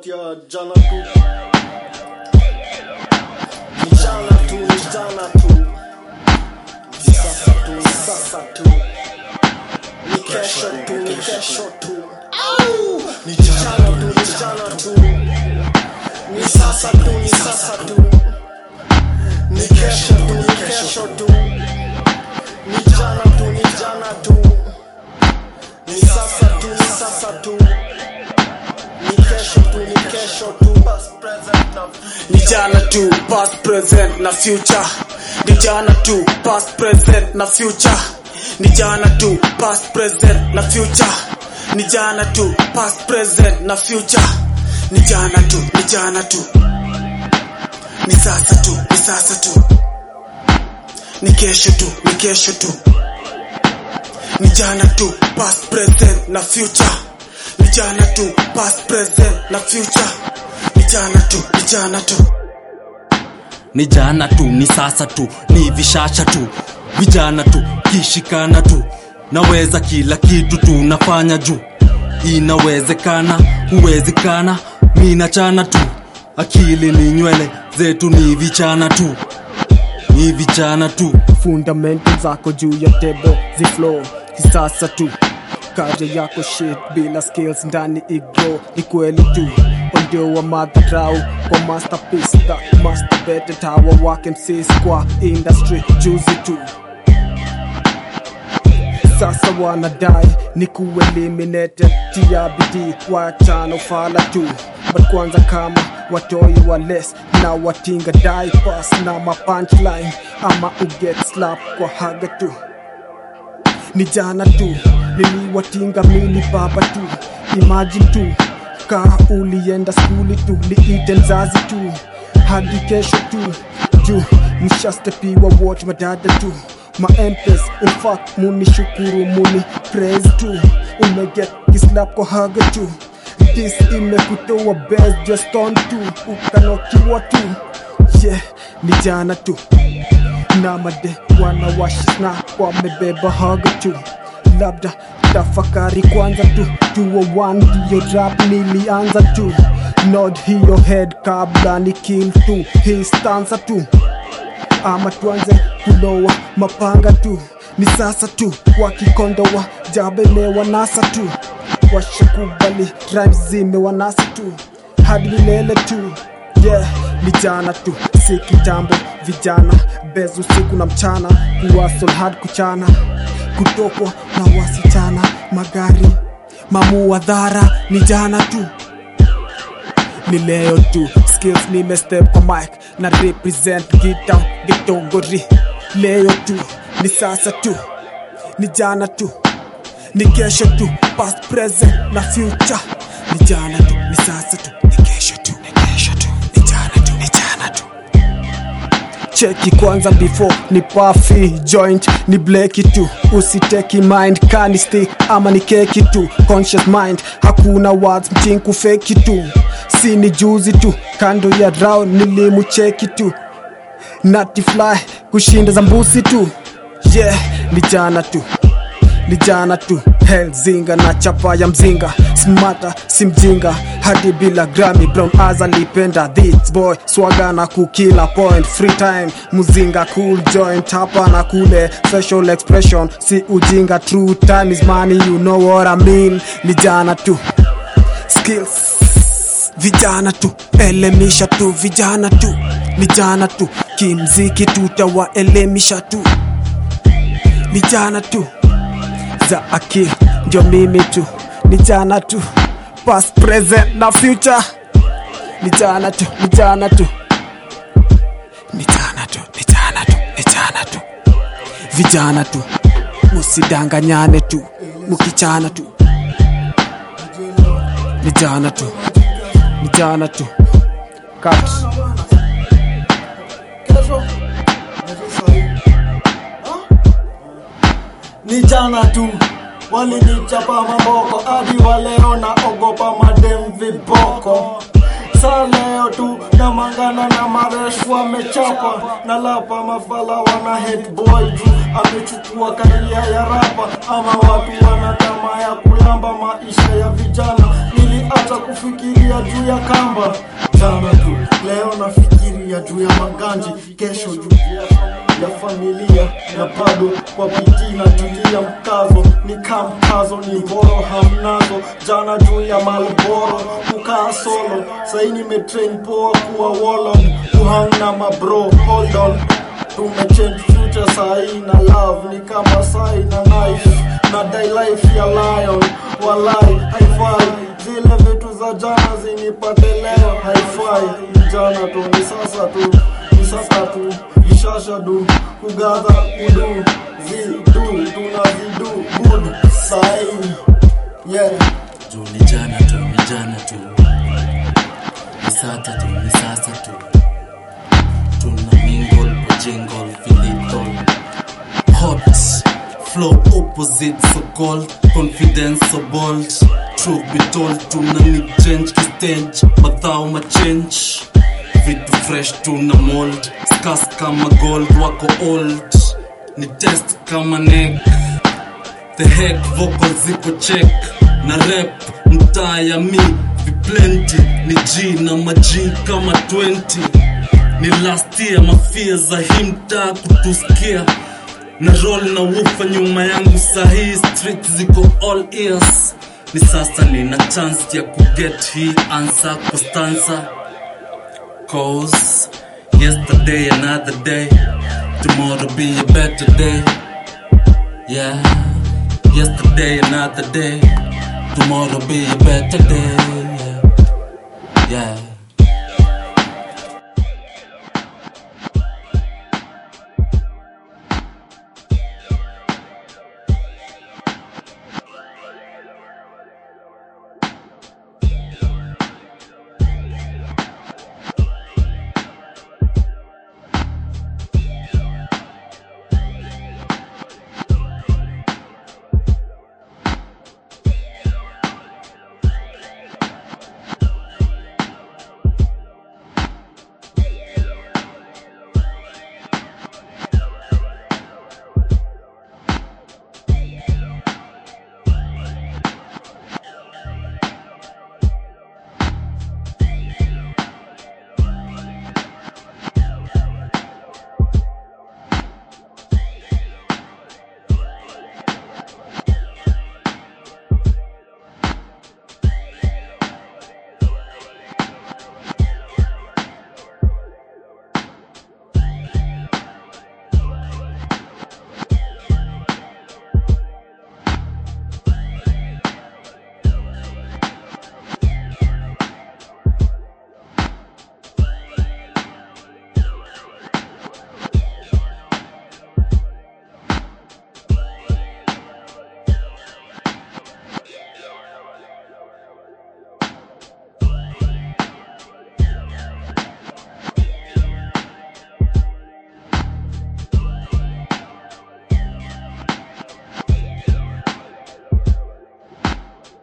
ya jana tu. Ni jana tu, ni jana tu. Ni sasa tu, ni sasa tu. Ni kesho tu, ni kesho tu. Ni jana tu, ni jana tu. Ni sasa tu, ni sasa tu. Ni kesho tu, ni kesho tu. Ni jana tu, ni jana tu. Ni sasa tu, ni sasa tu. Ni kesho tu, ni kesho tu. Ni jana tu, past, present na future. Ni jana tu, past, present na future. Ni jana tu, past, present na future. Ni jana tu, past, present na future. Ni jana tu, ni jana tu. Ni sasa tu, ni sasa tu. Ni kesho tu, ni kesho tu. Ni jana tu, past, present na future. Ni jana tu, past, present na future. Ni jana tu, ni jana tu. Ni jana tu, ni sasa tu, ni vishasha tu. Vijana tu, kishikana tu. Naweza kila kitu tu, nafanya juu. Inawezekana, huwezekana, mina chana tu. Akili ni nywele, zetu ni vichana tu. Ni vichana tu. Fundamentals zako juu ya table ziflow kisasa tu. Kaja yako shit bila skills ndani iglo. Ni kweli tu ondio wa madharau kwa masterpiece that masturbated how work MCs kwa industry juzi tu. Sasa wanadai ni kueliminated TRBD wachana ufala tu. But kwanza kama watoi wa less na watinga die pass na ma punchline ama uget slap kwa haga tu. Ni jana tu niliwatinga mili baba tu. Imagine tu kaa ulienda skuli tu liite mzazi tu hadi kesho tu juu mshastepiwa watch madada tu. Ma empress in fact muni shukuru muni praise tu. Umeget kislap kwa haga tu. This imekutoa best just on tu. Ukanokiwa tu. Yeah, ni jana tu. Na made wanawashis na wamebeba haga tu. Labda tafakari kwanza tu. 201 diyo rap nilianza tu. Nod hiyo head kabla ni kill tu. Hii stanza tu. Ama tuanze kulowa mapanga tu. Ni sasa tu wakikondo wa jabele wanasa tu. Washakubali rhymes zime wanasa tu hadi milele tu. Yeah, ni jana tu si kitambo. Vijana bezu siku na mchana kuwasol hard kuchana kutokwa na wasichana magari mamuadhara. Ni jana tu ni leo tu. Skills nime step kwa mic na represent guitar gitongori. Leo tu ni sasa tu. Ni jana tu ni kesho tu. Past, present na future. Ni jana tu, ni sasa tu. Ni kesho tu, ni kesho tu. Ni jana tu, ni jana tu. Cheki kwanza before ni puffy joint ni bleki tu. Usiteki mind kani stick ama ni keki tu. Conscious mind hakuna words mtinku feki tu. Si ni juzi tu kando ya round nilimu cheki tu. Nati fly kushinda zambusi tu. Yeah, ni jana tu. Ni jana tu. Hell zinga na chapa ya mzinga. Smata si mjinga hadi bila Grammy. Brown Aza lipenda this boy swaga na kukila point. Free time muzinga cool joint hapa na kule. Facial expression si ujinga. True time is money, you know what I mean. Ni jana tu. Skills vijana tu. Elemisha tu vijana tu. Ni jana tu. Kimziki tutawaelimisha tu. Ni jana tu. Za akili ndio mimi tu. Ni jana tu. Past, present na future. Ni jana tu, ni jana tu. Ni jana tu, ni jana tu, ni jana tu. Vijana tu musidanganyane tu. Mukichana tu. Ni jana tu. Ni jana tu. Cut. Ni jana tu. Walinichapa maboko hadi waleo na ogopa madem viboko. Sa leo tu na mangana na maresh wamechapa. Na lapa mafala wana hate boy tu. Amechukua karia ya rapa. Ama watu wana tamaa ya kulamba maisha ya vijana. Nili acha kufikiria juu ya kamba. Jana tu, leo nafikiria juu ya maganji, kesho juu ya familia, na bado kwa bidii natulia mkazo. Ni kamkazo ni boro hamnazo. Jana juu ya Malboro kukaa solo, sahi nimetrain poa kuwa warlord, kuhang na mabro. Hold on, tumechange future sahi na love ni kama sahi na knife, na die life ya lion. Walai haifai zile vitu za jana zinipate leo, haifai. Jana tu ni sasa tu, ni sasa tu, vishasha du kugadha kudu zidu, tunazidu good sahi. Yeah, juu ni jana tu, ni jana tu, ni sasa tu, ni sasa tu. Tuna mingle, jingle, finito. Hot, flow opposite, so cold, confidence so bold. Truth be told, tuna ni change to stage, mathao ma change. Vitu fresh tuna mold, scarce kama gold, wako old. Ni test kama neck, the heck vocals ziko check. Na rap, mtaa ya mi, viplenty. Ni G na maji kama 20. Ni last year mafia za himta kutusikia. Na roll na woofa nyuma yangu sahi, street ziko all ears. Ni sasa nina chance ya kuget hii answer kwa stanza. Cause yesterday another day, tomorrow be a better day. Yeah, yesterday another day, tomorrow be a better day. Yeah, yeah.